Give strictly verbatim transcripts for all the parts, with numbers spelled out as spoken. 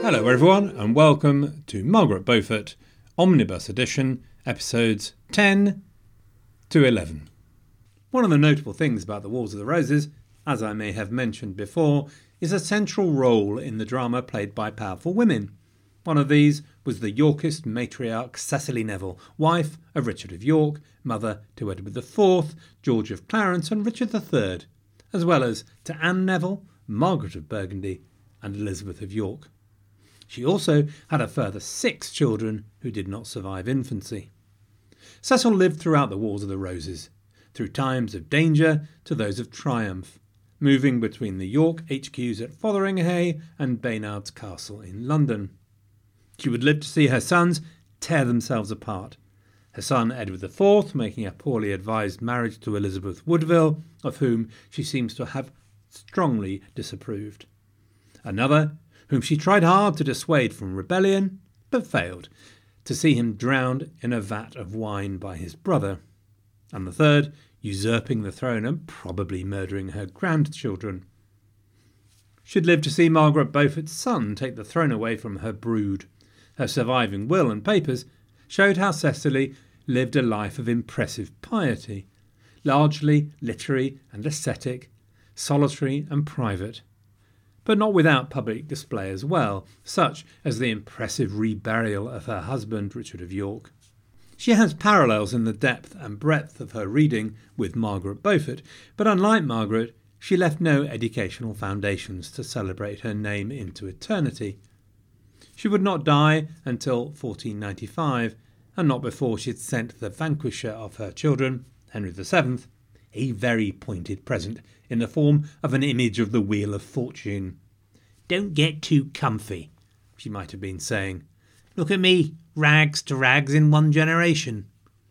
Hello everyone and welcome to Margaret Beaufort Omnibus Edition, episodes ten to eleven. One of the notable things about The Wars of the Roses, as I may have mentioned before, is a central role in the drama played by powerful women. One of these was the Yorkist matriarch Cecily Neville, wife of Richard of York, mother to Edward the Fourth, George of Clarence and Richard the Third, as well as to Anne Neville, Margaret of Burgundy and Elizabeth of York. She also had a further six children who did not survive infancy. Cecil lived throughout the Wars of the Roses, through times of danger to those of triumph, moving between the York H Qs at Fotheringhay and Baynard's Castle in London. She would live to see her sons tear themselves apart, her son Edward the Fourth making a poorly advised marriage to Elizabeth Woodville, of whom she seems to have strongly disapproved. Another, whom she tried hard to dissuade from rebellion, but failed, to see him drowned in a vat of wine by his brother. And the third, usurping the throne and probably murdering her grandchildren. She'd lived to see Margaret Beaufort's son take the throne away from her brood. Her surviving will and papers showed how Cecily lived a life of impressive piety, largely literary and ascetic, solitary and private, but not without public display as well, such as the impressive reburial of her husband Richard of York. She has parallels in the depth and breadth of her reading with Margaret Beaufort, but unlike Margaret, she left no educational foundations to celebrate her name into eternity. She would not die until fourteen ninety-five, and not before she had sent the vanquisher of her children, Henry the Seventh, a very pointed present in the form of an image of the Wheel of Fortune. "Don't get too comfy," she might have been saying. "Look at me, rags to rags in one generation."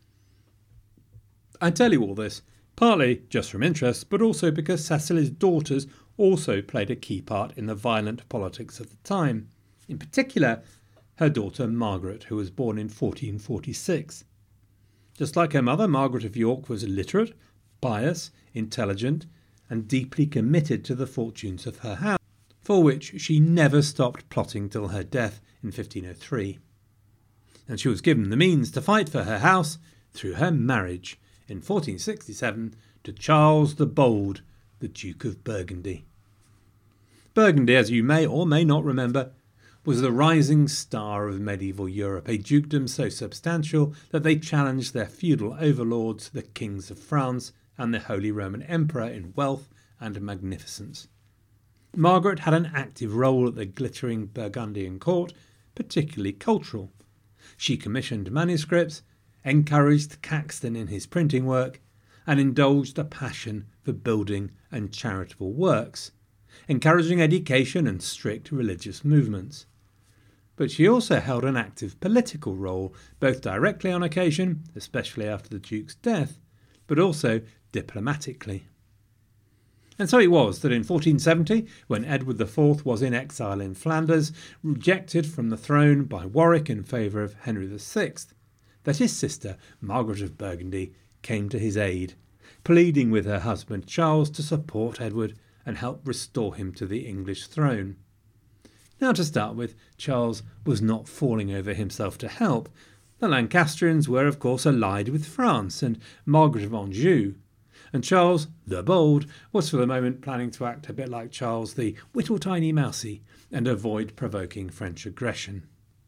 I tell you all this, partly just from interest, but also because Cecily's daughters also played a key part in the violent politics of the time. In particular, her daughter Margaret, who was born in fourteen forty-six. Just like her mother, Margaret of York was literate, pious, intelligent, and deeply committed to the fortunes of her house, for which she never stopped plotting till her death in fifteen oh three. And she was given the means to fight for her house through her marriage in fourteen sixty-seven to Charles the Bold, the Duke of Burgundy. Burgundy, as you may or may not remember, was the rising star of medieval Europe, a dukedom so substantial that they challenged their feudal overlords, the kings of France and the Holy Roman Emperor, in wealth and magnificence. Margaret had an active role at the glittering Burgundian court, particularly cultural. She commissioned manuscripts, encouraged Caxton in his printing work, and indulged a passion for building and charitable works, encouraging education and strict religious movements. But she also held an active political role, both directly on occasion, especially after the Duke's death, but also diplomatically. And so it was that in fourteen seventy, when Edward the Fourth was in exile in Flanders, rejected from the throne by Warwick in favour of Henry the Sixth, that his sister, Margaret of Burgundy, came to his aid, pleading with her husband Charles to support Edward and help restore him to the English throne. Now, to start with, Charles was not falling over himself to help. The Lancastrians were, of course, allied with France and Margaret of Anjou, and Charles the Bold was for the moment planning to act a bit like Charles the Whittle-Tiny Mousy and avoid provoking French aggression.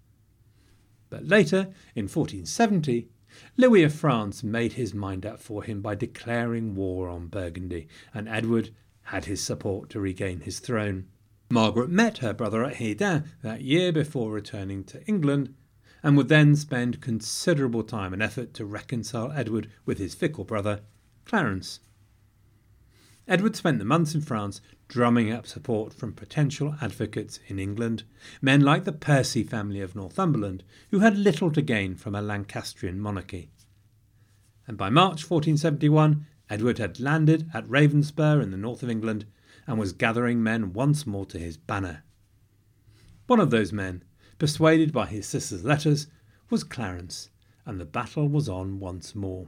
But later, in fourteen seventy, Louis of France made his mind up for him by declaring war on Burgundy, and Edward had his support to regain his throne. Margaret met her brother at Hesdin that year before returning to England, and would then spend considerable time and effort to reconcile Edward with his fickle brother, Clarence. Edward spent the months in France drumming up support from potential advocates in England, men like the Percy family of Northumberland, who had little to gain from a Lancastrian monarchy. And by March fourteen seventy-one, Edward had landed at Ravenspur in the north of England and was gathering men once more to his banner. One of those men, persuaded by his sister's letters, was Clarence, and the battle was on once more.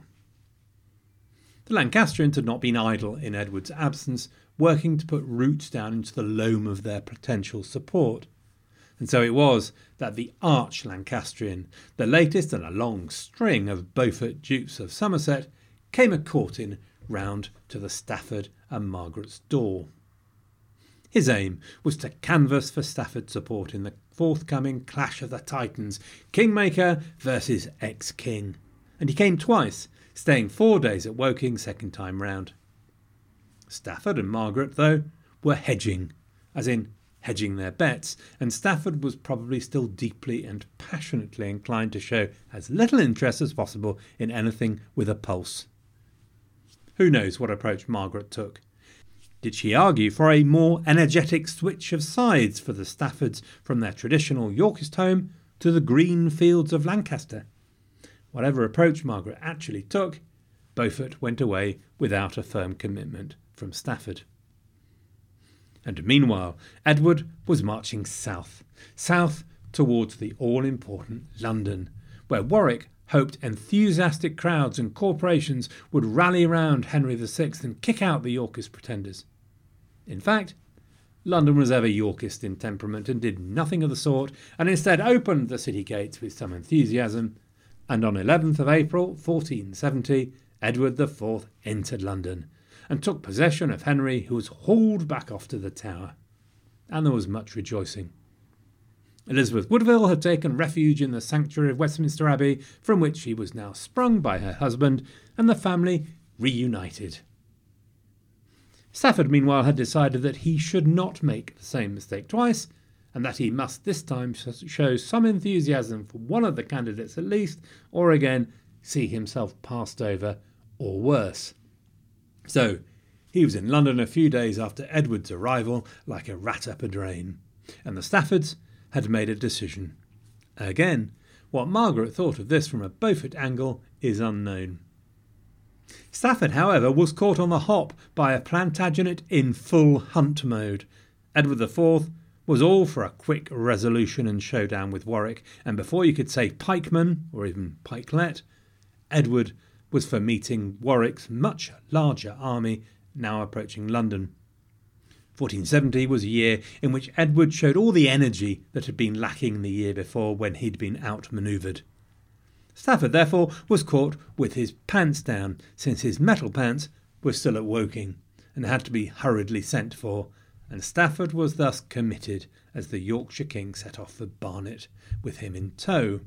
The Lancastrians had not been idle in Edward's absence, working to put roots down into the loam of their potential support. And so it was that the arch Lancastrian, the latest in a long string of Beaufort Dukes of Somerset, came a-courting round to the Stafford and Margaret's door. His aim was to canvass for Stafford support in the forthcoming clash of the Titans, Kingmaker versus ex-King. And he came twice, staying four days at Woking second time round. Stafford and Margaret, though, were hedging, as in hedging their bets, and Stafford was probably still deeply and passionately inclined to show as little interest as possible in anything with a pulse. Who knows what approach Margaret took? Did she argue for a more energetic switch of sides for the Staffords from their traditional Yorkist home to the green fields of Lancaster? Whatever approach Margaret actually took, Beaufort went away without a firm commitment from Stafford. And meanwhile, Edward was marching south, south towards the all-important London, where Warwick hoped enthusiastic crowds and corporations would rally round Henry the Sixth and kick out the Yorkist pretenders. In fact, London was ever Yorkist in temperament and did nothing of the sort, and instead opened the city gates with some enthusiasm, and on eleventh of April fourteen seventy, Edward the Fourth entered London, and took possession of Henry, who was hauled back off to the Tower. And there was much rejoicing. Elizabeth Woodville had taken refuge in the sanctuary of Westminster Abbey, from which she was now sprung by her husband, and the family reunited. Stafford, meanwhile, had decided that he should not make the same mistake twice, and that he must this time show some enthusiasm for one of the candidates at least, or again see himself passed over, or worse. So he was in London a few days after Edward's arrival, like a rat up a drain, and the Staffords had made a decision. Again, what Margaret thought of this from a Beaufort angle is unknown. Stafford, however, was caught on the hop by a Plantagenet in full hunt mode. Edward the Fourth was all for a quick resolution and showdown with Warwick, and before you could say pikeman, or even pikelet, Edward was for meeting Warwick's much larger army now approaching London. fourteen seventy was a year in which Edward showed all the energy that had been lacking the year before when he'd been outmanoeuvred. Stafford, therefore, was caught with his pants down, since his metal pants were still at Woking, and had to be hurriedly sent for, and Stafford was thus committed as the Yorkshire king set off for Barnet, with him in tow.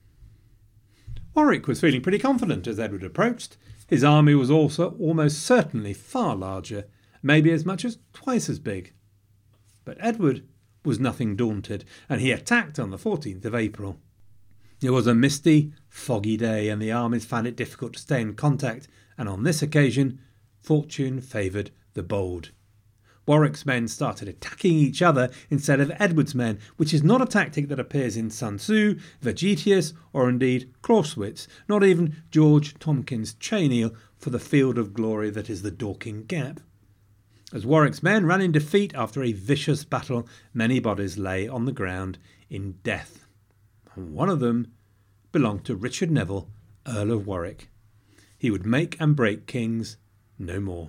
Warwick was feeling pretty confident as Edward approached. His army was also almost certainly far larger, maybe as much as twice as big. But Edward was nothing daunted, and he attacked on the fourteenth of April. It was a misty, foggy day, and the armies found it difficult to stay in contact, and on this occasion, fortune favoured the bold. Warwick's men started attacking each other instead of Edward's men, which is not a tactic that appears in Sun Tzu, Vegetius, or indeed Clausewitz, not even George Tompkins' Cheneil for the field of glory that is the Dorking Gap. As Warwick's men ran in defeat after a vicious battle, many bodies lay on the ground in death. And one of them belonged to Richard Neville, Earl of Warwick. He would make and break kings no more.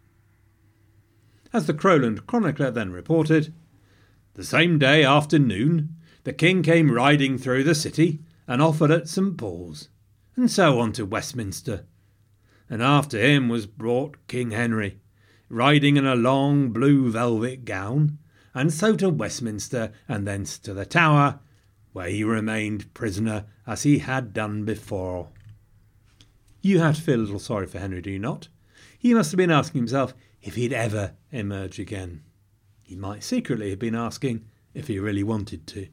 As the Crowland Chronicler then reported, the same day afternoon, the king came riding through the city and offered at St Paul's, and so on to Westminster. And after him was brought King Henry, riding in a long blue velvet gown, and so to Westminster, and thence to the Tower, where he remained prisoner as he had done before. You have to feel a little sorry for Henry, do you not? He must have been asking himself if he'd ever emerge again. He might secretly have been asking if he really wanted to.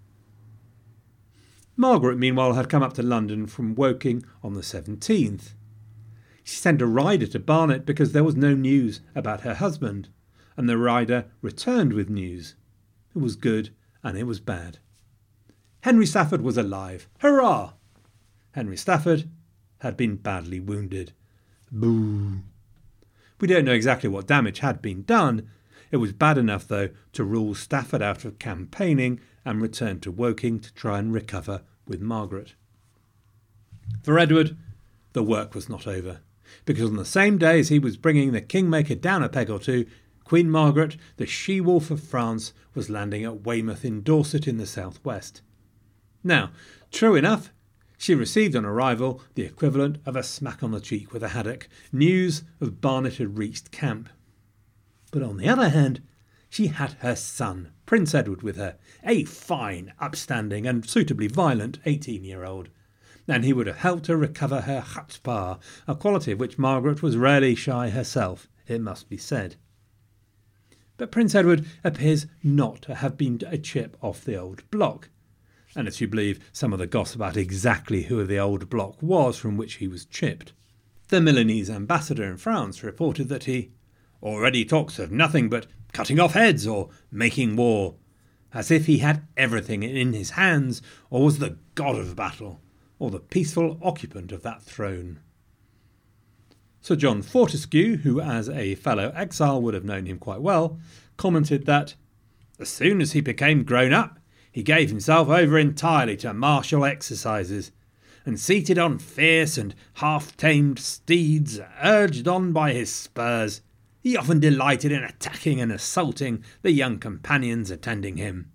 Margaret, meanwhile, had come up to London from Woking on the seventeenth. She sent a rider to Barnet because there was no news about her husband, and the rider returned with news. It was good and it was bad. Henry Stafford was alive. Hurrah! Henry Stafford had been badly wounded. Boo! We don't know exactly what damage had been done. It was bad enough, though, to rule Stafford out of campaigning and return to Woking to try and recover with Margaret. For Edward, the work was not over, because on the same day as he was bringing the Kingmaker down a peg or two, Queen Margaret, the she-wolf of France, was landing at Weymouth in Dorset in the southwest. Now, true enough, she received on arrival the equivalent of a smack on the cheek with a haddock, news of Barnet had reached camp. But on the other hand, she had her son, Prince Edward, with her, a fine, upstanding and suitably violent eighteen-year-old, and he would have helped her recover her chutzpah, a quality of which Margaret was rarely shy herself, it must be said. But Prince Edward appears not to have been a chip off the old block, and if you believe some of the gossip about exactly who the old block was from which he was chipped. The Milanese ambassador in France reported that he already talks of nothing but cutting off heads or making war, as if he had everything in his hands, or was the god of battle, or the peaceful occupant of that throne. Sir John Fortescue, who as a fellow exile would have known him quite well, commented that, as soon as he became grown up, he gave himself over entirely to martial exercises, and seated on fierce and half-tamed steeds, urged on by his spurs, he often delighted in attacking and assaulting the young companions attending him.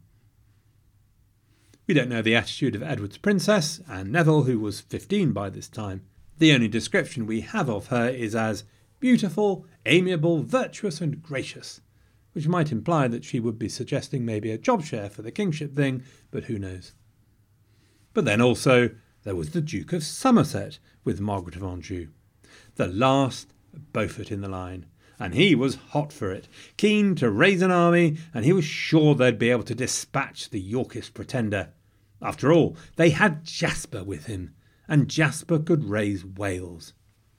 We don't know the attitude of Edward's princess, Anne Neville, who was fifteen by this time. The only description we have of her is as beautiful, amiable, virtuous and gracious, which might imply that she would be suggesting maybe a job share for the kingship thing, but who knows. But then also there was the Duke of Somerset with Margaret of Anjou, the last Beaufort in the line, and he was hot for it, keen to raise an army, and he was sure they'd be able to dispatch the Yorkist pretender. After all, they had Jasper with him, and Jasper could raise Wales.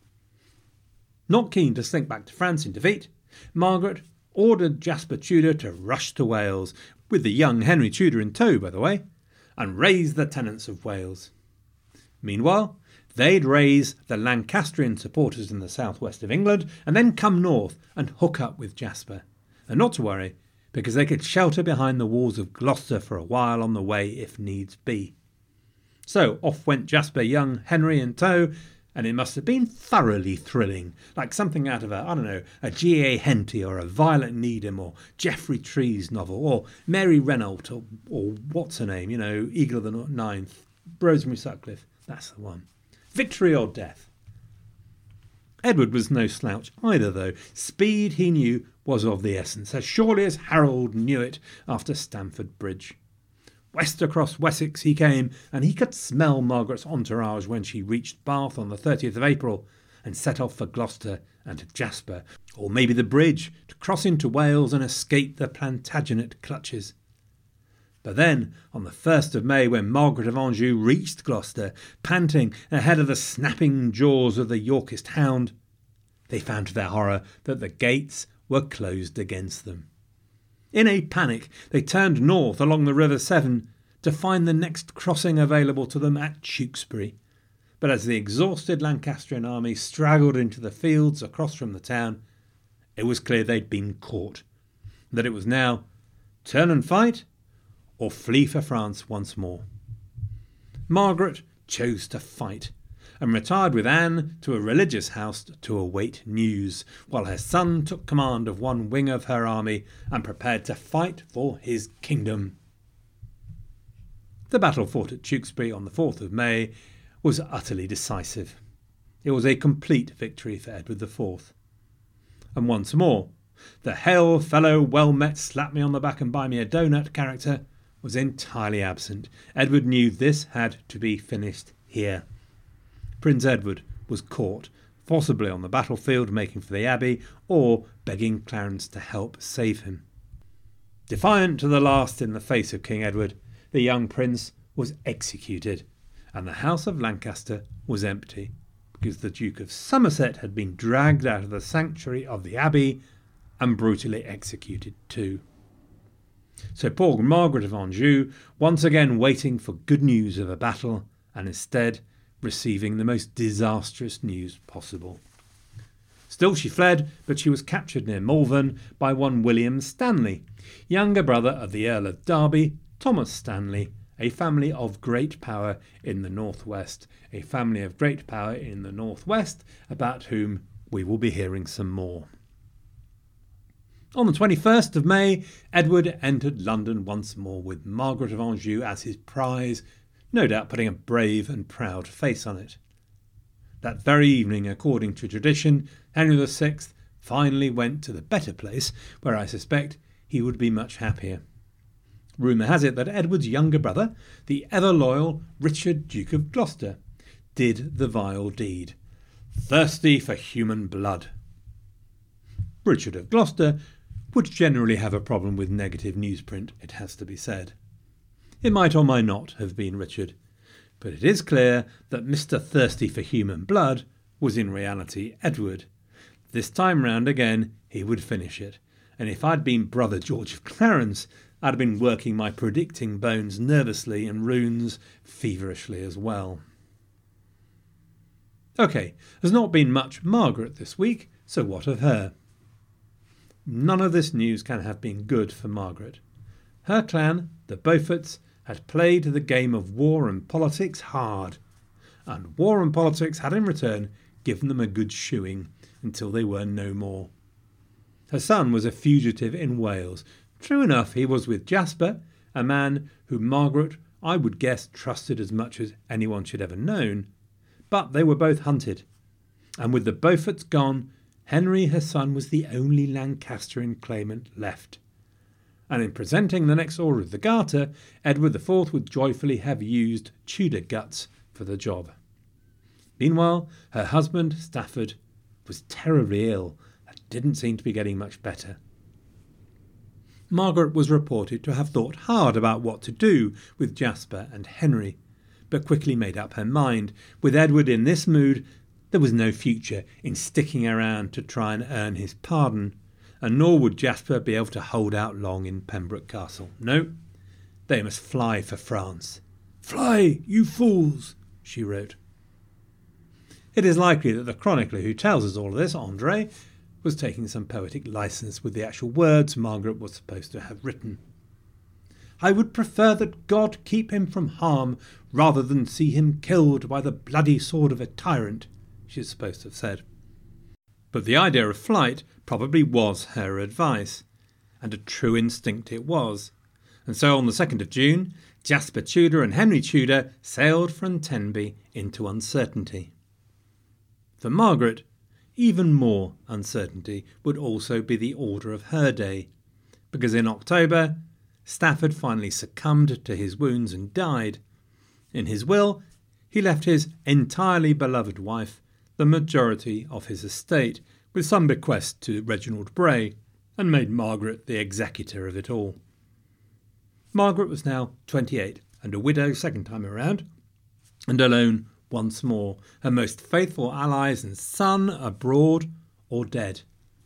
Not keen to slink back to France in defeat, Margaret ordered Jasper Tudor to rush to Wales, with the young Henry Tudor in tow, by the way, and raise the tenants of Wales. Meanwhile, they'd raise the Lancastrian supporters in the southwest of England and then come north and hook up with Jasper. And not to worry, because they could shelter behind the walls of Gloucester for a while on the way if needs be. So off went Jasper, young Henry in tow, and it must have been thoroughly thrilling, like something out of a, I don't know, a G A Henty or a Violet Needham or Geoffrey Trees novel, or Mary Renault, or, or what's her name, you know, Eagle of the Ninth, Rosemary Sutcliffe, that's the one. Victory or death. Edward was no slouch either, though. Speed, he knew, was of the essence, as surely as Harold knew it after Stamford Bridge. West across Wessex he came, and he could smell Margaret's entourage when she reached Bath on the thirtieth of April, and set off for Gloucester and Jasper, or maybe the bridge, to cross into Wales and escape the Plantagenet clutches. But then, on the first of May, when Margaret of Anjou reached Gloucester, panting ahead of the snapping jaws of the Yorkist hound, they found to their horror that the gates were closed against them. In a panic, they turned north along the River Severn to find the next crossing available to them at Tewkesbury. But as the exhausted Lancastrian army straggled into the fields across from the town, it was clear they'd been caught, that it was now turn and fight or flee for France once more. Margaret chose to fight, and retired with Anne to a religious house to await news, while her son took command of one wing of her army and prepared to fight for his kingdom. The battle fought at Tewkesbury on the fourth of May was utterly decisive. It was a complete victory for Edward the Fourth. And once more, the hail fellow well met slap me on the back and buy me a donut character was entirely absent. Edward knew this had to be finished here. Prince Edward was caught, possibly on the battlefield making for the Abbey, or begging Clarence to help save him. Defiant to the last in the face of King Edward, the young prince was executed, and the house of Lancaster was empty, because the Duke of Somerset had been dragged out of the sanctuary of the Abbey and brutally executed too. So poor Margaret of Anjou, once again waiting for good news of a battle, and instead receiving the most disastrous news possible. Still she fled, but she was captured near Malvern by one William Stanley, younger brother of the Earl of Derby, Thomas Stanley, a family of great power in the northwest, a family of great power in the northwest, about whom we will be hearing some more. On the twenty-first of May, Edward entered London once more with Margaret of Anjou as his prize, no doubt putting a brave and proud face on it. That very evening, according to tradition, Henry the Sixth finally went to the better place, where I suspect he would be much happier. Rumour has it that Edward's younger brother, the ever-loyal Richard, Duke of Gloucester, did the vile deed, thirsty for human blood. Richard of Gloucester would generally have a problem with negative newsprint, it has to be said. It might or might not have been Richard, but it is clear that Mister Thirsty for Human Blood was in reality Edward. This time round again he would finish it, and if I'd been brother George of Clarence, I'd have been working my predicting bones nervously and runes feverishly as well. OK, there's not been much Margaret this week, so what of her? None of this news can have been good for Margaret. Her clan, the Beauforts, had played the game of war and politics hard, and war and politics had in return given them a good shoeing until they were no more. Her son was a fugitive in Wales. True enough, he was with Jasper, a man whom Margaret, I would guess, trusted as much as anyone she'd ever known, but they were both hunted, and with the Beauforts gone, Henry, her son, was the only Lancastrian claimant left. And in presenting the next order of the Garter, Edward the Fourth would joyfully have used Tudor guts for the job. Meanwhile, her husband, Stafford, was terribly ill and didn't seem to be getting much better. Margaret was reported to have thought hard about what to do with Jasper and Henry, but quickly made up her mind. With Edward in this mood, there was no future in sticking around to try and earn his pardon, and nor would Jasper be able to hold out long in Pembroke Castle. No, they must fly for France. "Fly, you fools," she wrote. It is likely that the chronicler who tells us all of this, André, was taking some poetic licence with the actual words Margaret was supposed to have written. "I would prefer that God keep him from harm rather than see him killed by the bloody sword of a tyrant," she is supposed to have said. But the idea of flight probably was her advice, and a true instinct it was. And so on the second of June, Jasper Tudor and Henry Tudor sailed from Tenby into uncertainty. For Margaret, even more uncertainty would also be the order of her day, because in October, Stafford finally succumbed to his wounds and died. In his will, he left his entirely beloved wife the majority of his estate, with some bequest to Reginald Bray, and made Margaret the executor of it all. Margaret was now twenty-eight, and a widow second time around, and alone once more, her most faithful allies and son abroad or dead.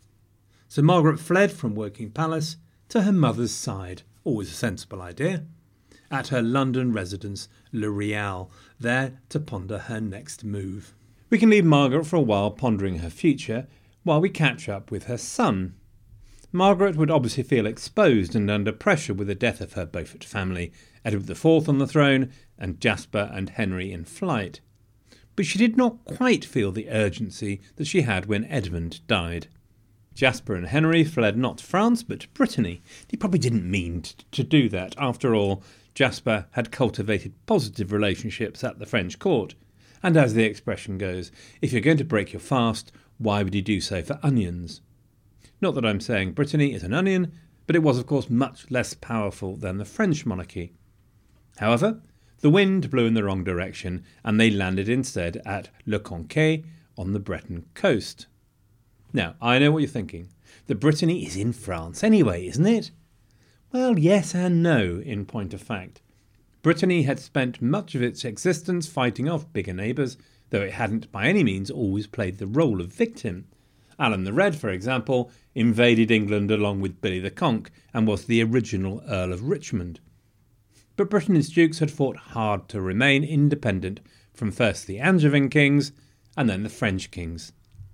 So Margaret fled from Woking Palace to her mother's side, always a sensible idea, at her London residence, Le Real, there to ponder her next move. We can leave Margaret for a while pondering her future while we catch up with her son. Margaret would obviously feel exposed and under pressure with the death of her Beaufort family, Edward the Fourth on the throne and Jasper and Henry in flight. But she did not quite feel the urgency that she had when Edmund died. Jasper and Henry fled not to France but to Brittany. They probably didn't mean t- to do that. After all, Jasper had cultivated positive relationships at the French court. And as the expression goes, if you're going to break your fast, why would you do so for onions? Not that I'm saying Brittany is an onion, but it was of course much less powerful than the French monarchy. However, the wind blew in the wrong direction, and they landed instead at Le Conquet on the Breton coast. Now, I know what you're thinking. The Brittany is in France anyway, isn't it? Well, yes and no, in point of fact. Brittany had spent much of its existence fighting off bigger neighbours, though it hadn't by any means always played the role of victim. Alan the Red, for example, invaded England along with Billy the Conk and was the original Earl of Richmond. But Britain's dukes had fought hard to remain independent from first the Angevin kings and then the French kings.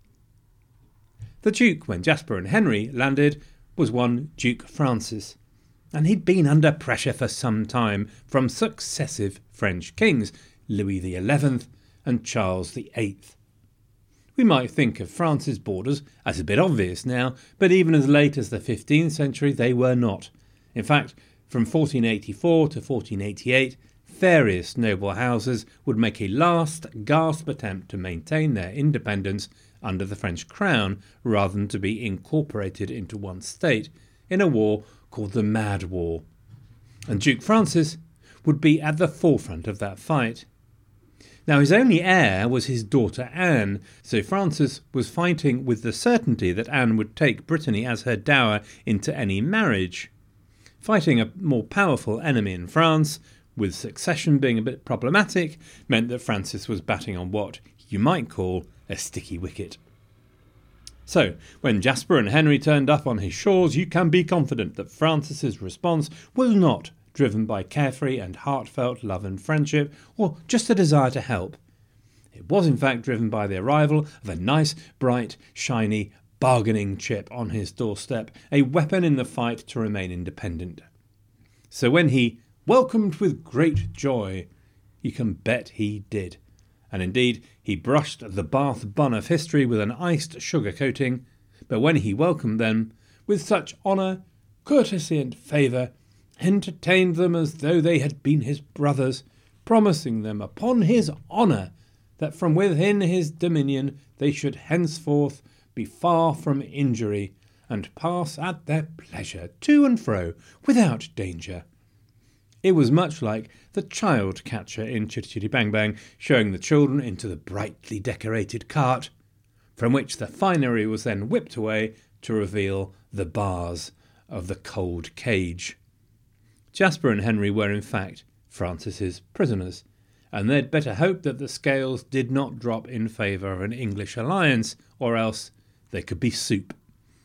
The Duke, when Jasper and Henry landed, was one Duke Francis, and he'd been under pressure for some time from successive French kings, Louis the Eleventh and Charles the Eighth. We might think of France's borders as a bit obvious now, but even as late as the fifteenth century they were not. In fact, from fourteen eighty-four to fourteen eighty-eight, various noble houses would make a last gasp attempt to maintain their independence under the French crown rather than to be incorporated into one state in a war called the Mad War. And Duke Francis would be at the forefront of that fight. Now, his only heir was his daughter Anne, so Francis was fighting with the certainty that Anne would take Brittany as her dower into any marriage. Fighting a more powerful enemy in France, with succession being a bit problematic, meant that Francis was batting on what you might call a sticky wicket. So, when Jasper and Henry turned up on his shores, you can be confident that Francis's response was not driven by carefree and heartfelt love and friendship, or just a desire to help. It was in fact driven by the arrival of a nice, bright, shiny, bargaining chip on his doorstep, a weapon in the fight to remain independent. So when he welcomed with great joy, you can bet he did. And indeed, he brushed the Bath bun of history with an iced sugar coating, but when he welcomed them, with such honour, courtesy and favour, entertained them as though they had been his brothers, promising them upon his honour that from within his dominion they should henceforth be far from injury, and pass at their pleasure to and fro without danger. It was much like the child catcher in Chitty Chitty Bang Bang showing the children into the brightly decorated cart, from which the finery was then whipped away to reveal the bars of the cold cage. Jasper and Henry were in fact Francis's prisoners, and they'd better hope that the scales did not drop in favour of an English alliance, or else they could be soup.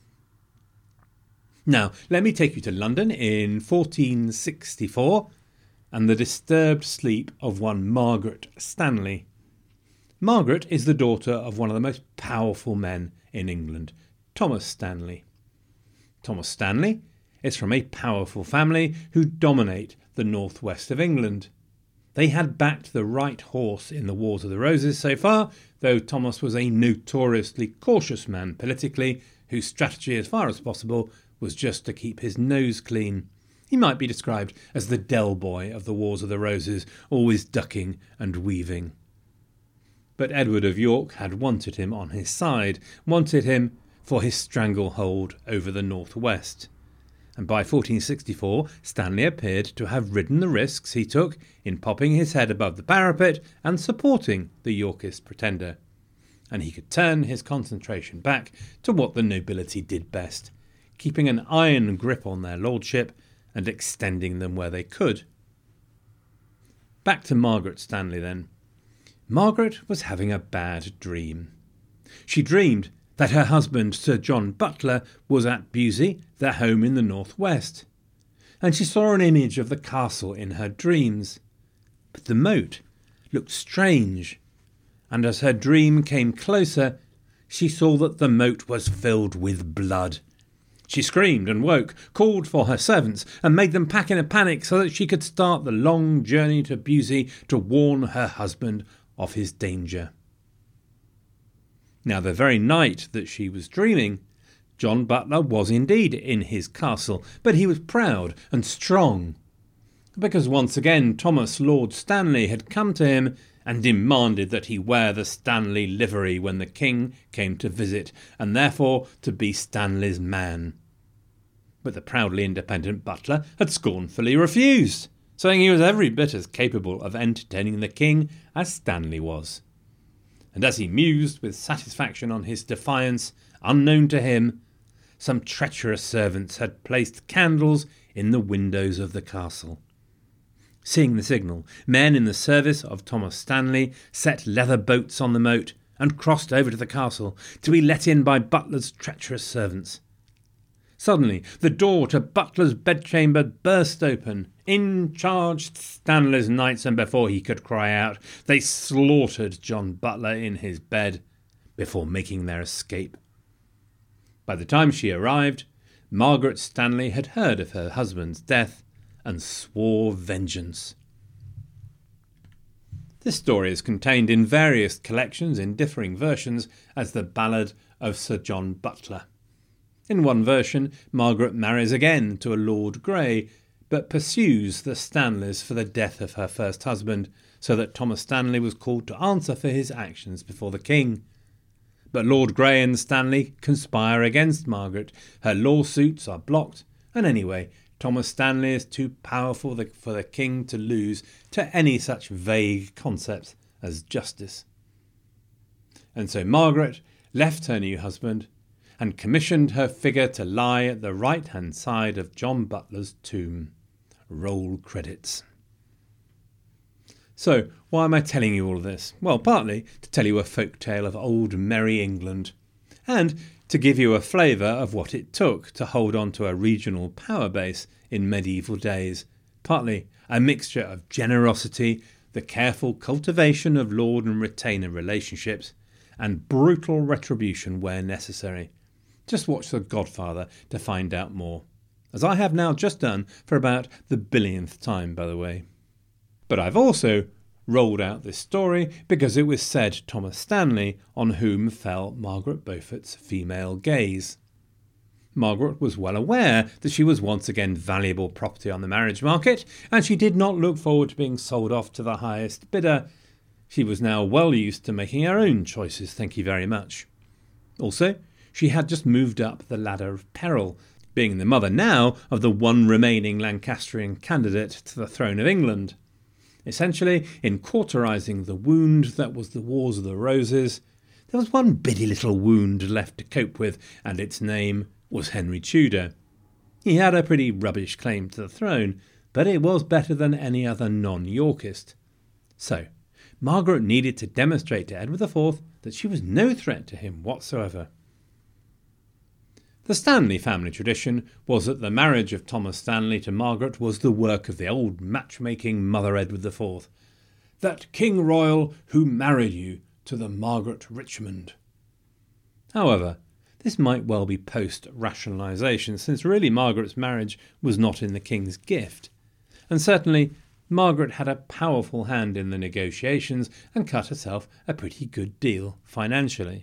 Now, let me take you to London in fourteen sixty-four and the disturbed sleep of one Margaret Stanley. Margaret is the daughter of one of the most powerful men in England, Thomas Stanley. Thomas Stanley is from a powerful family who dominate the northwest of England. They had backed the right horse in the Wars of the Roses so far, though Thomas was a notoriously cautious man politically, whose strategy as far as possible was just to keep his nose clean. He might be described as the Del Boy of the Wars of the Roses, always ducking and weaving. But Edward of York had wanted him on his side, wanted him for his stranglehold over the northwest. And by fourteen sixty-four, Stanley appeared to have ridden the risks he took in popping his head above the parapet and supporting the Yorkist pretender. And he could turn his concentration back to what the nobility did best, keeping an iron grip on their lordship and extending them where they could. Back to Margaret Stanley then. Margaret was having a bad dream. She dreamed that her husband, Sir John Butler, was at Busey, their home in the northwest, and she saw an image of the castle in her dreams. But the moat looked strange, and as her dream came closer, she saw that the moat was filled with blood. She screamed and woke, called for her servants, and made them pack in a panic so that she could start the long journey to Busey to warn her husband of his danger. Now, the very night that she was dreaming, John Butler was indeed in his castle, but he was proud and strong, because once again Thomas Lord Stanley had come to him and demanded that he wear the Stanley livery when the king came to visit, and therefore to be Stanley's man. But the proudly independent Butler had scornfully refused, saying he was every bit as capable of entertaining the king as Stanley was. And as he mused with satisfaction on his defiance, unknown to him, some treacherous servants had placed candles in the windows of the castle. Seeing the signal, men in the service of Thomas Stanley set leather boats on the moat and crossed over to the castle to be let in by Butler's treacherous servants. Suddenly, the door to Butler's bedchamber burst open. In charged Stanley's knights, and before he could cry out, they slaughtered John Butler in his bed before making their escape. By the time she arrived, Margaret Stanley had heard of her husband's death and swore vengeance. This story is contained in various collections in differing versions as the Ballad of Sir John Butler. In one version, Margaret marries again to a Lord Grey, but pursues the Stanleys for the death of her first husband, so that Thomas Stanley was called to answer for his actions before the king. But Lord Grey and Stanley conspire against Margaret. Her lawsuits are blocked, and anyway, Thomas Stanley is too powerful for the king to lose to any such vague concepts as justice. And so Margaret left her new husband and commissioned her figure to lie at the right-hand side of John Butler's tomb. Roll credits. So, why am I telling you all of this? Well, partly to tell you a folk tale of old merry England, and to give you a flavour of what it took to hold on to a regional power base in medieval days, partly a mixture of generosity, the careful cultivation of lord and retainer relationships, and brutal retribution where necessary. Just watch The Godfather to find out more, as I have now just done for about the billionth time, by the way. But I've also rolled out this story because it was said Thomas Stanley on whom fell Margaret Beaufort's female gaze. Margaret was well aware that she was once again valuable property on the marriage market, and she did not look forward to being sold off to the highest bidder. She was now well used to making her own choices, thank you very much. Also, she had just moved up the ladder of peril, being the mother now of the one remaining Lancastrian candidate to the throne of England. Essentially, in cauterising the wound that was the Wars of the Roses, there was one bitty little wound left to cope with, and its name was Henry Tudor. He had a pretty rubbish claim to the throne, but it was better than any other non-Yorkist. So, Margaret needed to demonstrate to Edward the Fourth that she was no threat to him whatsoever. The Stanley family tradition was that the marriage of Thomas Stanley to Margaret was the work of the old matchmaking mother Edward the Fourth. That King Royal who married you to the Margaret Richmond. However, this might well be post-rationalisation, since really Margaret's marriage was not in the king's gift. And certainly Margaret had a powerful hand in the negotiations and cut herself a pretty good deal financially.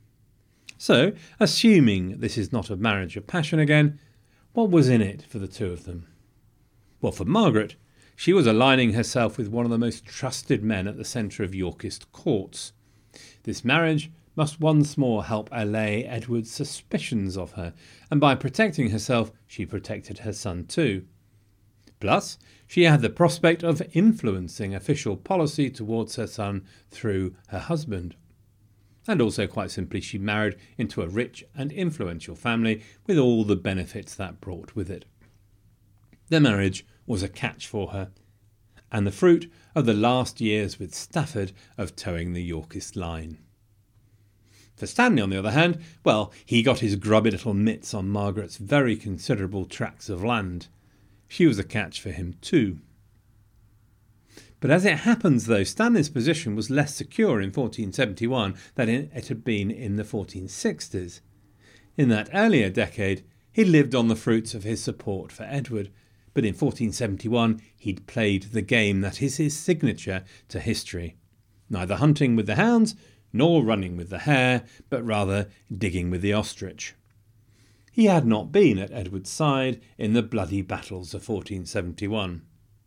So, assuming this is not a marriage of passion again, what was in it for the two of them? Well, for Margaret, she was aligning herself with one of the most trusted men at the centre of Yorkist courts. This marriage must once more help allay Edward's suspicions of her, and by protecting herself, she protected her son too. Plus, she had the prospect of influencing official policy towards her son through her husband. And also, quite simply, she married into a rich and influential family with all the benefits that brought with it. The marriage was a catch for her, and the fruit of the last years with Stafford of towing the Yorkist line. For Stanley, on the other hand, well, he got his grubby little mitts on Margaret's very considerable tracts of land. She was a catch for him too. But as it happens, though, Stanley's position was less secure in fourteen seventy-one than it had been in the fourteen sixties. In that earlier decade, he lived on the fruits of his support for Edward, but in fourteen seventy-one he'd played the game that is his signature to history, neither hunting with the hounds nor running with the hare, but rather digging with the ostrich. He had not been at Edward's side in the bloody battles of fourteen seventy-one.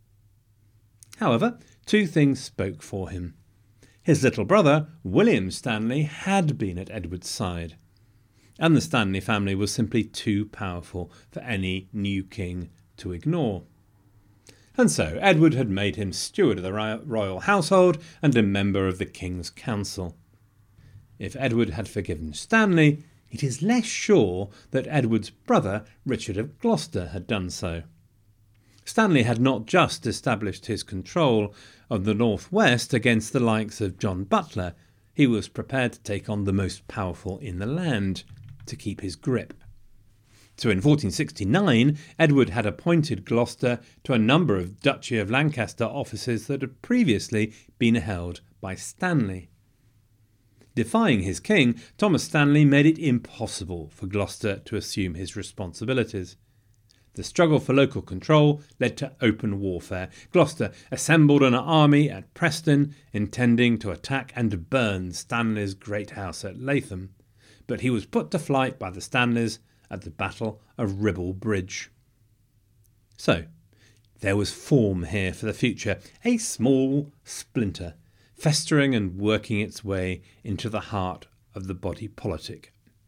However, two things spoke for him. His little brother, William Stanley, had been at Edward's side, and the Stanley family was simply too powerful for any new king to ignore. And so Edward had made him steward of the royal household and a member of the king's council. If Edward had forgiven Stanley, it is less sure that Edward's brother, Richard of Gloucester, had done so. Stanley had not just established his control of the northwest against the likes of John Butler, he was prepared to take on the most powerful in the land to keep his grip. So in fourteen sixty-nine, Edward had appointed Gloucester to a number of Duchy of Lancaster offices that had previously been held by Stanley. Defying his king, Thomas Stanley made it impossible for Gloucester to assume his responsibilities. The struggle for local control led to open warfare. Gloucester assembled an army at Preston, intending to attack and burn Stanley's great house at Latham, but he was put to flight by the Stanleys at the Battle of Ribble Bridge. So, there was form here for the future, a small splinter, festering and working its way into the heart of the body politic.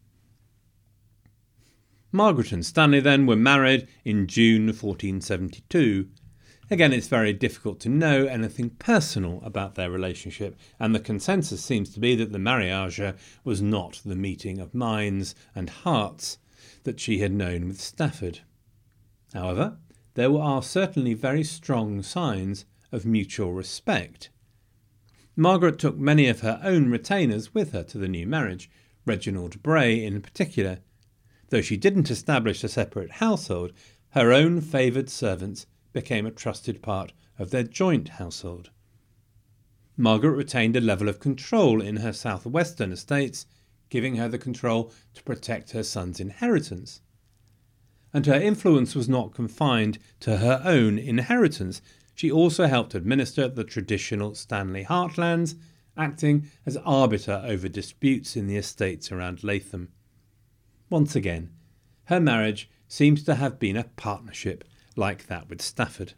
Margaret and Stanley then were married in June fourteen seventy-two. Again, it's very difficult to know anything personal about their relationship, and the consensus seems to be that the mariage was not the meeting of minds and hearts that she had known with Stafford. However, there are certainly very strong signs of mutual respect. Margaret took many of her own retainers with her to the new marriage, Reginald Bray in particular. Though she didn't establish a separate household, her own favoured servants became a trusted part of their joint household. Margaret retained a level of control in her southwestern estates, giving her the control to protect her son's inheritance. And her influence was not confined to her own inheritance. She also helped administer the traditional Stanley heartlands, acting as arbiter over disputes in the estates around Latham. Once again, her marriage seems to have been a partnership like that with Stafford.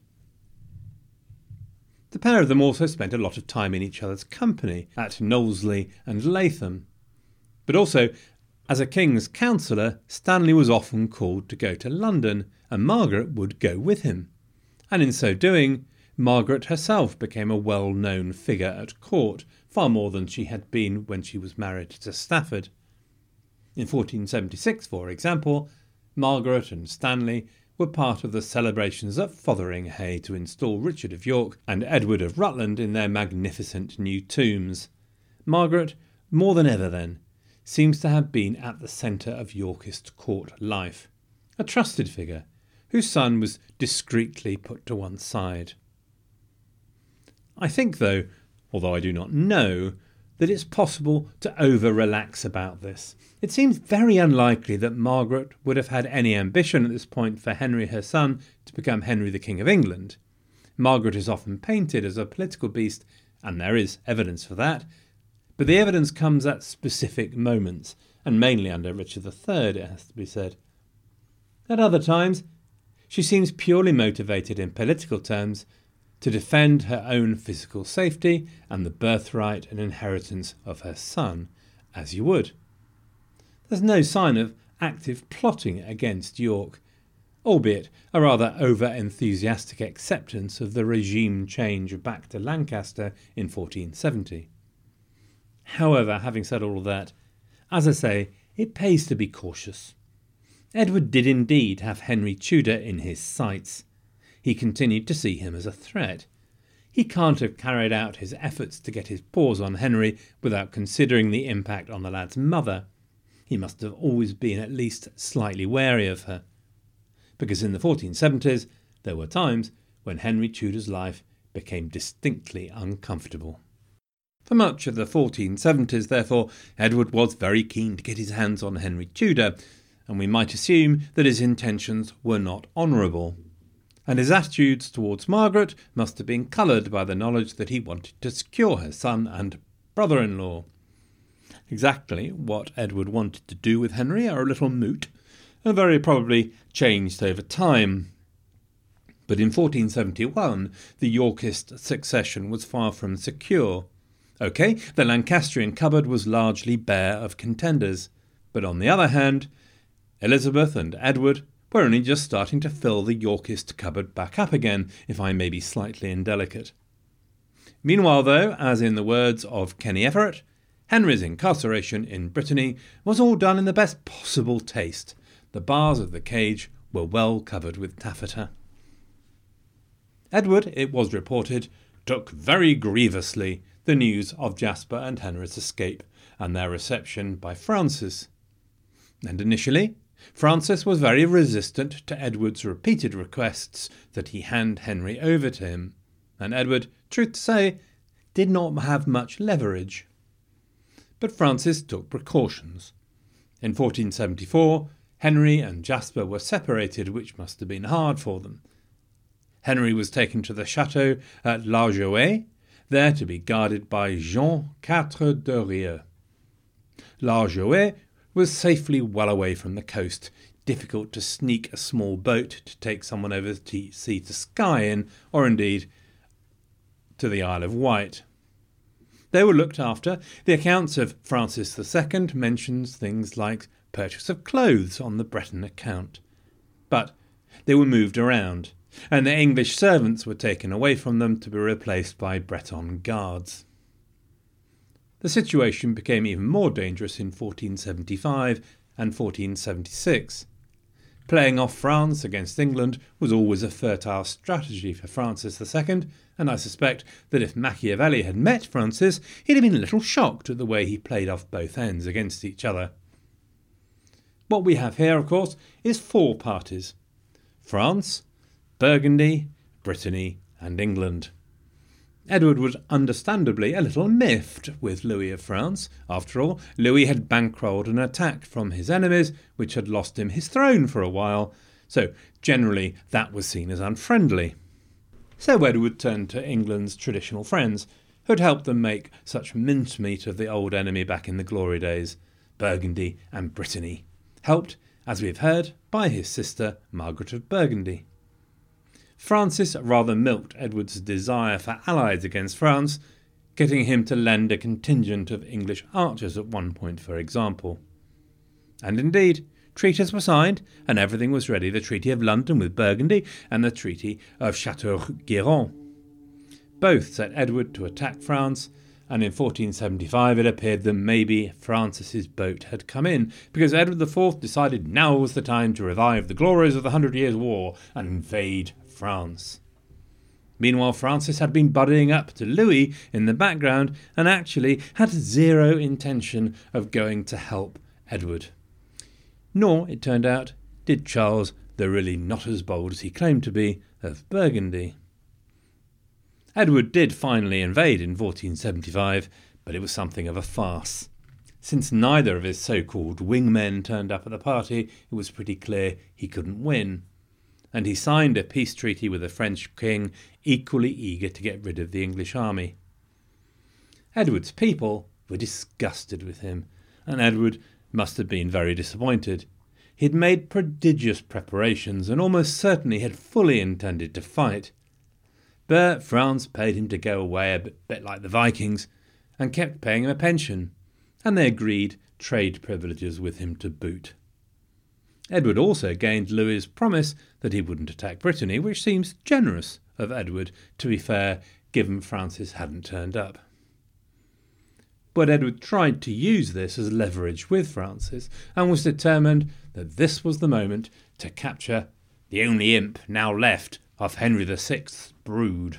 The pair of them also spent a lot of time in each other's company at Knowsley and Latham. But also, as a king's counsellor, Stanley was often called to go to London, and Margaret would go with him. And in so doing, Margaret herself became a well-known figure at court, far more than she had been when she was married to Stafford. In fourteen seventy-six, for example, Margaret and Stanley were part of the celebrations at Fotheringhay to install Richard of York and Edward of Rutland in their magnificent new tombs. Margaret, more than ever then, seems to have been at the centre of Yorkist court life, a trusted figure whose son was discreetly put to one side. I think, though, although I do not know, that it's possible to over-relax about this. It seems very unlikely that Margaret would have had any ambition at this point for Henry, her son, to become Henry the King of England. Margaret is often painted as a political beast, and there is evidence for that, but the evidence comes at specific moments, and mainly under Richard the Third, it has to be said. At other times, she seems purely motivated in political terms to defend her own physical safety and the birthright and inheritance of her son, as you would. There's no sign of active plotting against York, albeit a rather over-enthusiastic acceptance of the regime change back to Lancaster in fourteen seventy. However, having said all of that, as I say, it pays to be cautious. Edward did indeed have Henry Tudor in his sights. He continued to see him as a threat. He can't have carried out his efforts to get his paws on Henry without considering the impact on the lad's mother. He must have always been at least slightly wary of her. Because in the fourteen seventies, there were times when Henry Tudor's life became distinctly uncomfortable. For much of the fourteen seventies, therefore, Edward was very keen to get his hands on Henry Tudor, and we might assume that his intentions were not honourable. And his attitudes towards Margaret must have been coloured by the knowledge that he wanted to secure her son and brother-in-law. Exactly what Edward wanted to do with Henry are a little moot, and very probably changed over time. But in fourteen seventy-one, the Yorkist succession was far from secure. OK, the Lancastrian cupboard was largely bare of contenders, but on the other hand, Elizabeth and Edward were only just starting to fill the Yorkist cupboard back up again, if I may be slightly indelicate. Meanwhile, though, as in the words of Kenny Everett, Henry's incarceration in Brittany was all done in the best possible taste. The bars of the cage were well covered with taffeta. Edward, it was reported, took very grievously the news of Jasper and Henry's escape and their reception by Francis. And initially, Francis was very resistant to Edward's repeated requests that he hand Henry over to him, and Edward, truth to say, did not have much leverage. But Francis took precautions. In fourteen seventy-four, Henry and Jasper were separated, which must have been hard for them. Henry was taken to the chateau at La Jouée, there to be guarded by Jean Quatre de Rieux. La Jouée was safely well away from the coast, difficult to sneak a small boat to take someone over the sea to Skye in, or indeed to the Isle of Wight. They were looked after. The accounts of Francis the Second mentions things like purchase of clothes on the Breton account. But they were moved around, and the English servants were taken away from them to be replaced by Breton guards. The situation became even more dangerous in fourteen seventy-five and fourteen seventy-six. Playing off France against England was always a fertile strategy for Francis the Second, and I suspect that if Machiavelli had met Francis, he'd have been a little shocked at the way he played off both ends against each other. What we have here, of course, is four parties: France, Burgundy, Brittany, and England. Edward was understandably a little miffed with Louis of France. After all, Louis had bankrolled an attack from his enemies, which had lost him his throne for a while, so generally that was seen as unfriendly. So Edward turned to England's traditional friends, who had helped them make such mincemeat of the old enemy back in the glory days, Burgundy and Brittany, helped, as we have heard, by his sister Margaret of Burgundy. Francis rather milked Edward's desire for allies against France, getting him to lend a contingent of English archers at one point, for example. And indeed, treaties were signed, and everything was ready: the Treaty of London with Burgundy and the Treaty of Château-Giron. Both set Edward to attack France, and in fourteen seventy-five it appeared that maybe Francis's boat had come in, because Edward the Fourth decided now was the time to revive the glories of the Hundred Years' War and invade France. Meanwhile, Francis had been buddying up to Louis in the background and actually had zero intention of going to help Edward. Nor, it turned out, did Charles, though really not as bold as he claimed to be, of Burgundy. Edward did finally invade in fourteen seventy-five, but it was something of a farce. Since neither of his so-called wingmen turned up at the party, it was pretty clear he couldn't win, and he signed a peace treaty with the French king, equally eager to get rid of the English army. Edward's people were disgusted with him, and Edward must have been very disappointed. He had made prodigious preparations and almost certainly had fully intended to fight. But France paid him to go away a bit like the Vikings, and kept paying him a pension, and they agreed trade privileges with him to boot. Edward also gained Louis's promise that he wouldn't attack Brittany, which seems generous of Edward, to be fair, given Francis hadn't turned up. But Edward tried to use this as leverage with Francis, and was determined that this was the moment to capture the only imp now left of Henry the Sixth's brood.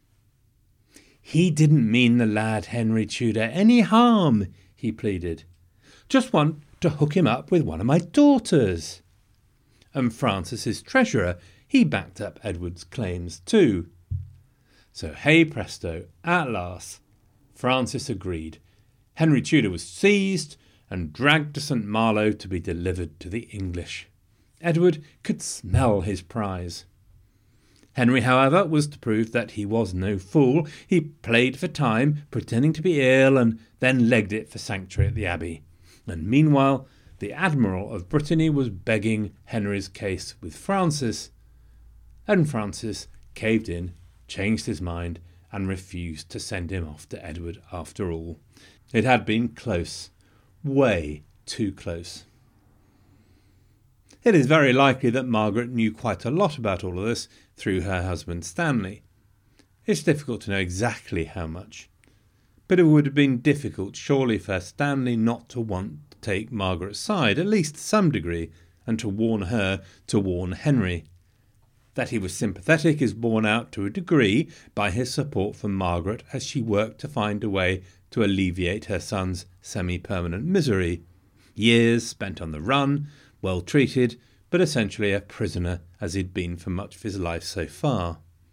He didn't mean the lad Henry Tudor any harm, he pleaded. Just want to hook him up with one of my daughters. And Francis's treasurer, he backed up Edward's claims too. So hey presto, at last, Francis agreed. Henry Tudor was seized and dragged to Saint Malo to be delivered to the English. Edward could smell his prize. Henry, however, was to prove that he was no fool. He played for time, pretending to be ill, and then legged it for sanctuary at the Abbey. And meanwhile, the Admiral of Brittany was begging Henry's case with Francis. And Francis caved in, changed his mind, and refused to send him off to Edward after all. It had been close, way too close. It is very likely that Margaret knew quite a lot about all of this through her husband Stanley. It's difficult to know exactly how much, but it would have been difficult surely for Stanley not to want to take Margaret's side, at least to some degree, and to warn her to warn Henry. That he was sympathetic is borne out to a degree by his support for Margaret as she worked to find a way to alleviate her son's semi-permanent misery. Years spent on the run, well treated, but essentially a prisoner as he'd been for much of his life so far.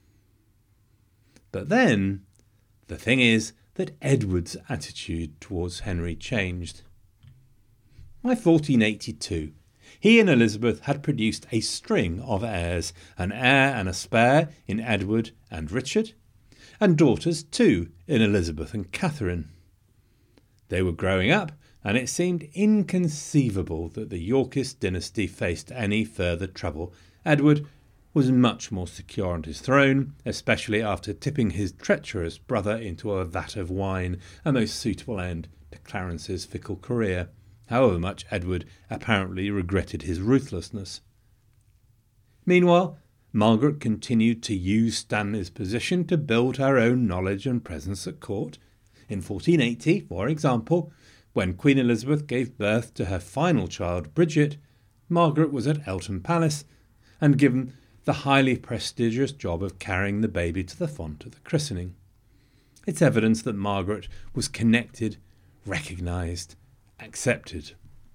But then, the thing is that Edward's attitude towards Henry changed. By fourteen eighty-two, he and Elizabeth had produced a string of heirs, an heir and a spare in Edward and Richard, and daughters too in Elizabeth and Catherine. They were growing up, and it seemed inconceivable that the Yorkist dynasty faced any further trouble. Edward was much more secure on his throne, especially after tipping his treacherous brother into a vat of wine, a most suitable end to Clarence's fickle career, however much Edward apparently regretted his ruthlessness. Meanwhile, Margaret continued to use Stanley's position to build her own knowledge and presence at court. In fourteen eighty, for example, when Queen Elizabeth gave birth to her final child, Bridget, Margaret was at Eltham Palace and given the highly prestigious job of carrying the baby to the font at the christening. It's evidence that Margaret was connected, recognised, accepted.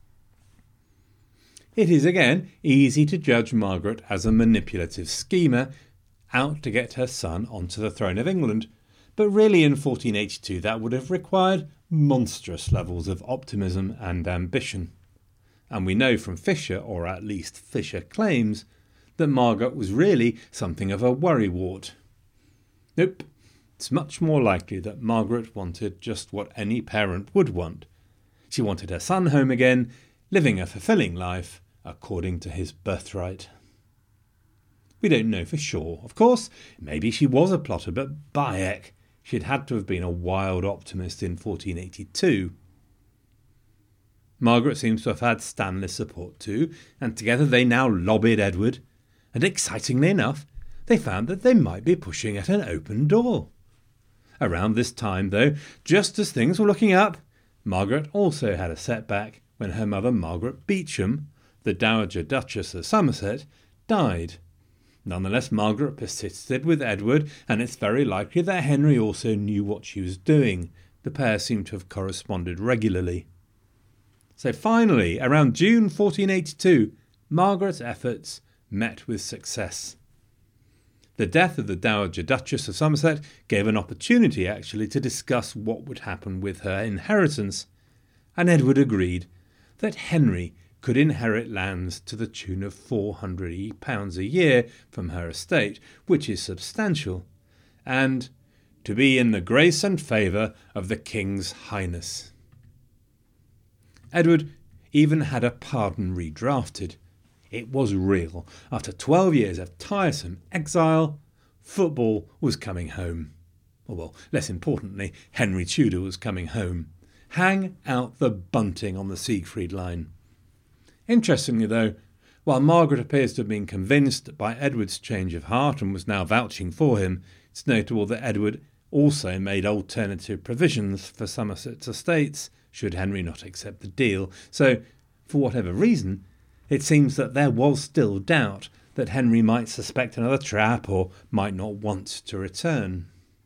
It is again easy to judge Margaret as a manipulative schemer out to get her son onto the throne of England, but really in fourteen eighty-two that would have required monstrous levels of optimism and ambition. And we know from Fisher, or at least Fisher claims, that Margaret was really something of a worrywart. Nope, it's much more likely that Margaret wanted just what any parent would want. She wanted her son home again, living a fulfilling life according to his birthright. We don't know for sure. Of course, maybe she was a plotter, but by heck, she'd had to have been a wild optimist in fourteen eighty-two. Margaret seems to have had Stanley's support too, and together they now lobbied Edward, and excitingly enough, they found that they might be pushing at an open door. Around this time, though, just as things were looking up, Margaret also had a setback when her mother Margaret Beauchamp, the Dowager Duchess of Somerset, died. Nonetheless, Margaret persisted with Edward, and it's very likely that Henry also knew what she was doing. The pair seem to have corresponded regularly. So finally, around June fourteen eighty-two, Margaret's efforts met with success. The death of the Dowager Duchess of Somerset gave an opportunity actually to discuss what would happen with her inheritance, and Edward agreed that Henry could inherit lands to the tune of four hundred pounds a year from her estate, which is substantial, and to be in the grace and favour of the King's Highness. Edward even had a pardon redrafted. It was real. After twelve years of tiresome exile, football was coming home. Or, well, less importantly, Henry Tudor was coming home. Hang out the bunting on the Siegfried line. Interestingly, though, while Margaret appears to have been convinced by Edward's change of heart and was now vouching for him, it's notable that Edward also made alternative provisions for Somerset's estates, should Henry not accept the deal. So, for whatever reason, it seems that there was still doubt that Henry might suspect another trap or might not want to return.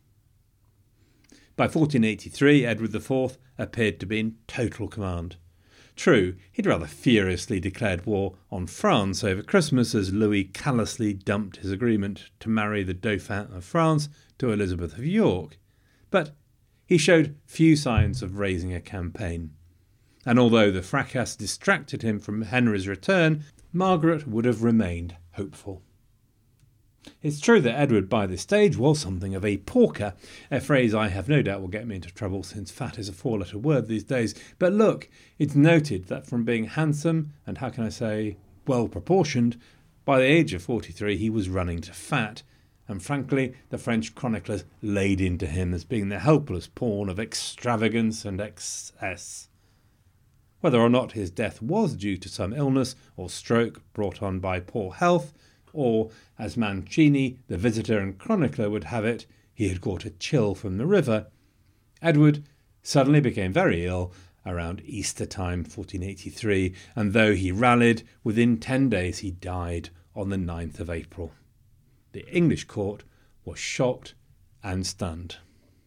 By fourteen eighty-three, Edward the Fourth appeared to be in total command. True, he'd rather furiously declared war on France over Christmas as Louis callously dumped his agreement to marry the Dauphin of France to Elizabeth of York, but he showed few signs of raising a campaign. And although the fracas distracted him from Henry's return, Margaret would have remained hopeful. It's true that Edward by this stage was something of a porker, a phrase I have no doubt will get me into trouble since fat is a four-letter word these days. But look, it's noted that from being handsome and, how can I say, well-proportioned, by the age of forty-three he was running to fat, and frankly the French chroniclers laid into him as being the helpless pawn of extravagance and excess. Whether or not his death was due to some illness or stroke brought on by poor health, or, as Mancini, the visitor and chronicler, would have it, he had caught a chill from the river, Edward suddenly became very ill around Easter time fourteen eighty-three, and though he rallied, within ten days he died on the ninth of April. The English court was shocked and stunned.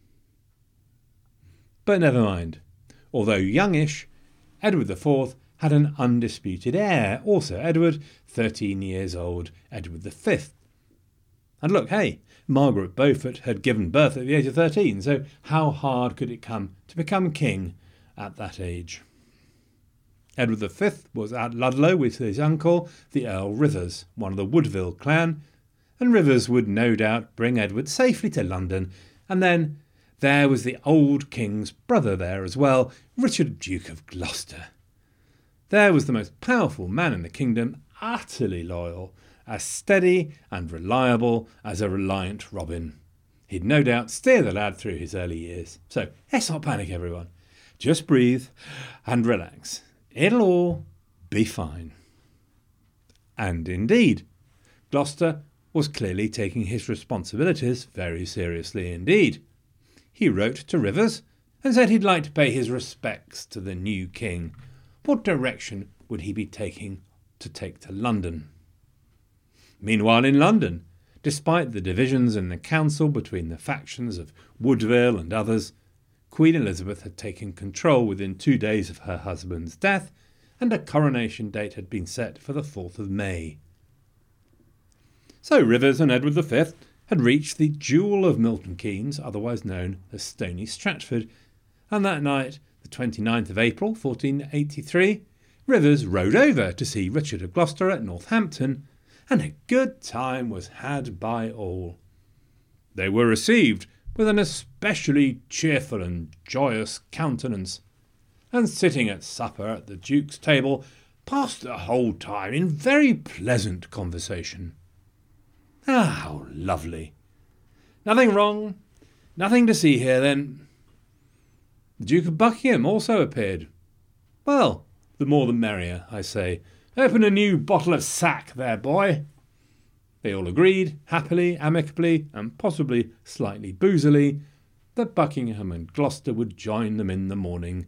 But never mind. Although youngish, Edward the Fourth had an undisputed heir, also Edward, thirteen years old, Edward the Fifth. And look, hey, Margaret Beaufort had given birth at the age of thirteen, so how hard could it come to become king at that age? Edward the Fifth was at Ludlow with his uncle, the Earl Rivers, one of the Woodville clan, and Rivers would no doubt bring Edward safely to London, and then there was the old king's brother there as well, Richard Duke of Gloucester. There was the most powerful man in the kingdom, utterly loyal, as steady and reliable as a reliant robin. He'd no doubt steer the lad through his early years. So let's not panic, everyone. Just breathe and relax. It'll all be fine. And indeed, Gloucester was clearly taking his responsibilities very seriously indeed. He wrote to Rivers and said he'd like to pay his respects to the new king. What direction would he be taking to take to London? Meanwhile in London, despite the divisions in the council between the factions of Woodville and others, Queen Elizabeth had taken control within two days of her husband's death, and a coronation date had been set for the fourth of May. So Rivers and Edward the Fifth had reached the Jewel of Milton Keynes, otherwise known as Stony Stratford, and that night, the twenty-ninth of April, fourteen eighty-three, Rivers rode over to see Richard of Gloucester at Northampton, and a good time was had by all. They were received with an especially cheerful and joyous countenance, and sitting at supper at the Duke's table, passed the whole time in very pleasant conversation. Ah, how lovely. Nothing wrong, nothing to see here, then. The Duke of Buckingham also appeared. Well, the more the merrier, I say. Open a new bottle of sack there, boy. They all agreed, happily, amicably, and possibly slightly boozily, that Buckingham and Gloucester would join them in the morning.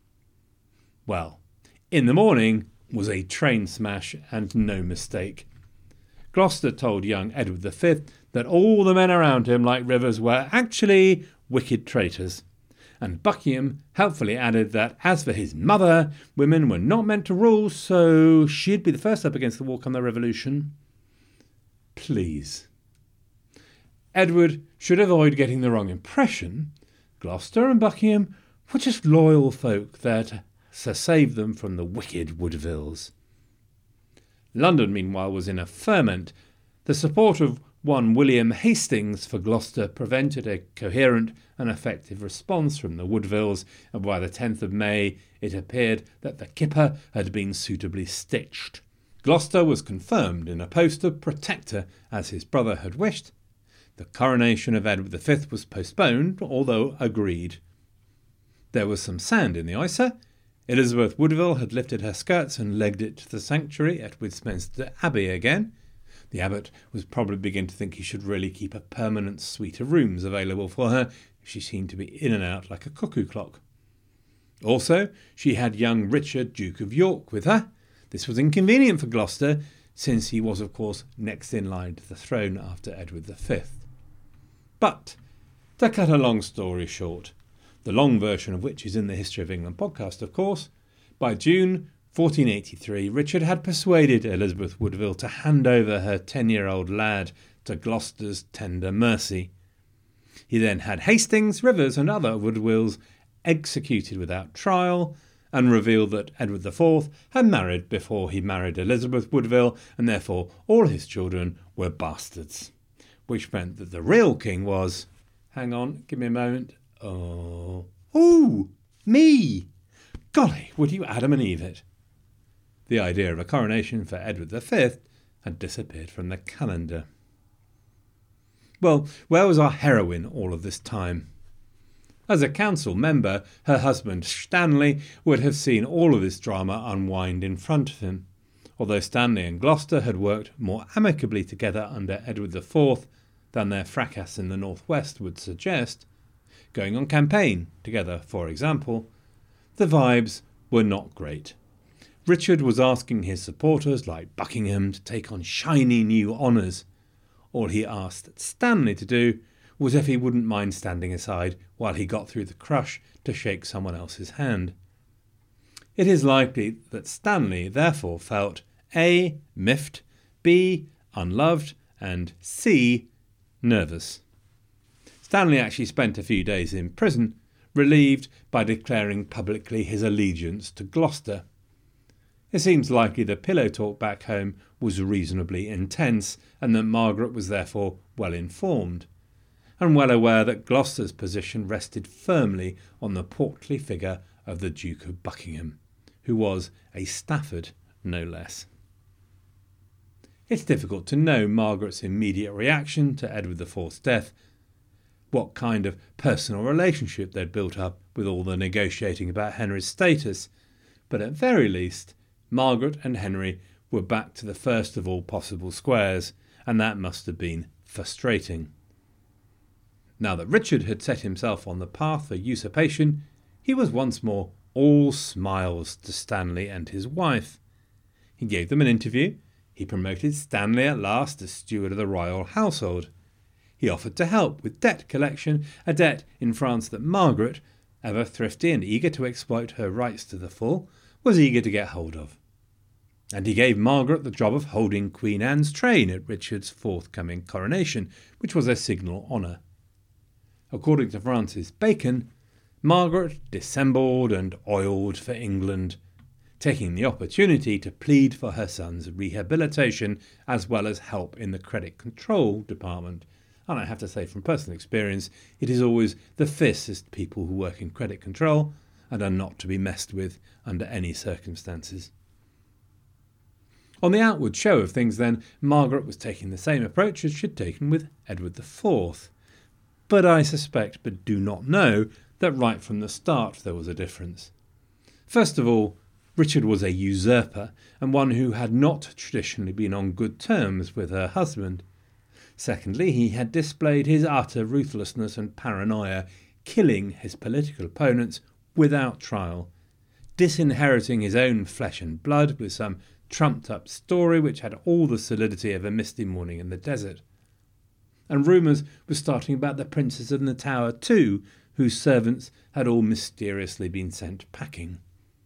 Well, in the morning was a train smash, and no mistake. Gloucester told young Edward the Fifth that all the men around him, like Rivers, were actually wicked traitors, and Buckingham helpfully added that as for his mother, women were not meant to rule, so she'd be the first up against the walk on the revolution. Please. Edward should avoid getting the wrong impression. Gloucester and Buckingham were just loyal folk there to, to save them from the wicked Woodvilles. London, meanwhile, was in a ferment. The support of one William Hastings for Gloucester prevented a coherent and effective response from the Woodvilles, and by the tenth of May it appeared that the kipper had been suitably stitched. Gloucester was confirmed in a post of Protector, as his brother had wished. The coronation of Edward the Fifth was postponed, although agreed. There was some sand in the Oyster. Elizabeth Woodville had lifted her skirts and legged it to the sanctuary at Westminster Abbey again. The abbot was probably beginning to think he should really keep a permanent suite of rooms available for her. She seemed to be in and out like a cuckoo clock. Also, she had young Richard, Duke of York, with her. This was inconvenient for Gloucester, since he was, of course, next in line to the throne after Edward the Fifth. But, to cut a long story short, the long version of which is in the History of England podcast, of course, by June fourteen eighty-three, Richard had persuaded Elizabeth Woodville to hand over her ten-year-old lad to Gloucester's tender mercy. He then had Hastings, Rivers and other Woodvilles executed without trial, and revealed that Edward the Fourth had married before he married Elizabeth Woodville, and therefore all his children were bastards, which meant that the real king was... Hang on, give me a moment. Oh, ooh, me! Golly, would you Adam and Eve it? The idea of a coronation for Edward the Fifth had disappeared from the calendar. Well, where was our heroine all of this time? As a council member, her husband Stanley would have seen all of this drama unwind in front of him. Although Stanley and Gloucester had worked more amicably together under Edward the Fourth than their fracas in the northwest would suggest, going on campaign together, for example, the vibes were not great. Richard was asking his supporters, like Buckingham, to take on shiny new honours. All he asked Stanley to do was if he wouldn't mind standing aside while he got through the crush to shake someone else's hand. It is likely that Stanley therefore felt A. miffed, B. unloved, and C. nervous. Stanley actually spent a few days in prison, relieved by declaring publicly his allegiance to Gloucester. It seems likely the pillow talk back home was reasonably intense, and that Margaret was therefore well informed, and well aware that Gloucester's position rested firmly on the portly figure of the Duke of Buckingham, who was a Stafford no less. It's difficult to know Margaret's immediate reaction to Edward the Fourth's death, what kind of personal relationship they'd built up with all the negotiating about Henry's status, but at very least Margaret and Henry were back to the first of all possible squares, and that must have been frustrating. Now that Richard had set himself on the path for usurpation, he was once more all smiles to Stanley and his wife. He gave them an interview. He promoted Stanley at last as steward of the royal household. He offered to help with debt collection, a debt in France that Margaret, ever thrifty and eager to exploit her rights to the full, was eager to get hold of. And he gave Margaret the job of holding Queen Anne's train at Richard's forthcoming coronation, which was a signal honour. According to Francis Bacon, Margaret dissembled and oiled for England, taking the opportunity to plead for her son's rehabilitation as well as help in the credit control department. And I have to say from personal experience, it is always the fiercest people who work in credit control and are not to be messed with under any circumstances. On the outward show of things then, Margaret was taking the same approach as she'd taken with Edward the Fourth. But I suspect, but do not know, that right from the start there was a difference. First of all, Richard was a usurper, and one who had not traditionally been on good terms with her husband. Secondly, he had displayed his utter ruthlessness and paranoia, killing his political opponents without trial, disinheriting his own flesh and blood with some trumped-up story which had all the solidity of a misty morning in the desert. And rumours were starting about the princes of the Tower too, whose servants had all mysteriously been sent packing.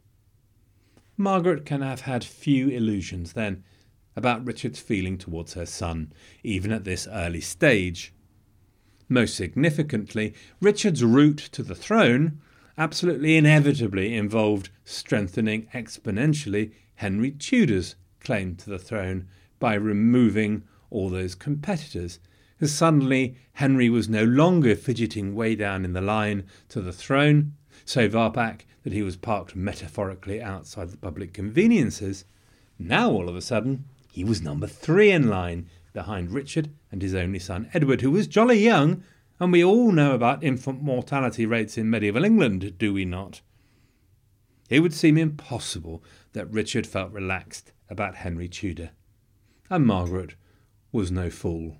Margaret can have had few illusions, then, about Richard's feeling towards her son, even at this early stage. Most significantly, Richard's route to the throne absolutely inevitably involved strengthening exponentially Henry Tudor's claim to the throne by removing all those competitors, because suddenly Henry was no longer fidgeting way down in the line to the throne, so far back that he was parked metaphorically outside the public conveniences. Now all of a sudden he was number three in line, behind Richard and his only son Edward, who was jolly young, and we all know about infant mortality rates in medieval England, do we not? It would seem impossible that Richard felt relaxed about Henry Tudor, and Margaret was no fool.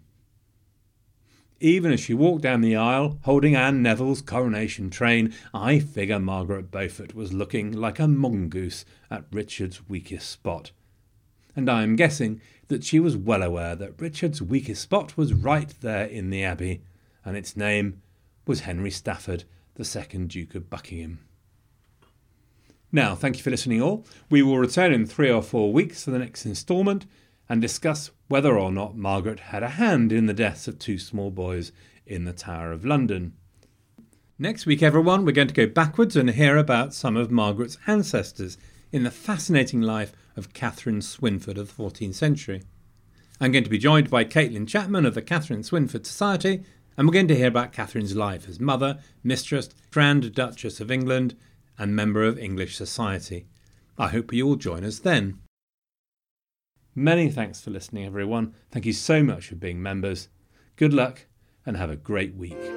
Even as she walked down the aisle, holding Anne Neville's coronation train, I figure Margaret Beaufort was looking like a mongoose at Richard's weakest spot. And I am guessing that she was well aware that Richard's weakest spot was right there in the Abbey, and its name was Henry Stafford, the second Duke of Buckingham. Now, thank you for listening all. We will return in three or four weeks for the next instalment and discuss whether or not Margaret had a hand in the deaths of two small boys in the Tower of London. Next week, everyone, we're going to go backwards and hear about some of Margaret's ancestors in the fascinating life of Catherine Swynford of the fourteenth century. I'm going to be joined by Caitlin Chapman of the Catherine Swynford Society, and we're going to hear about Catherine's life as mother, mistress, Grand Duchess of England, and member of English society. I hope you will join us then. Many thanks for listening, everyone. Thank you so much for being members. Good luck and have a great week.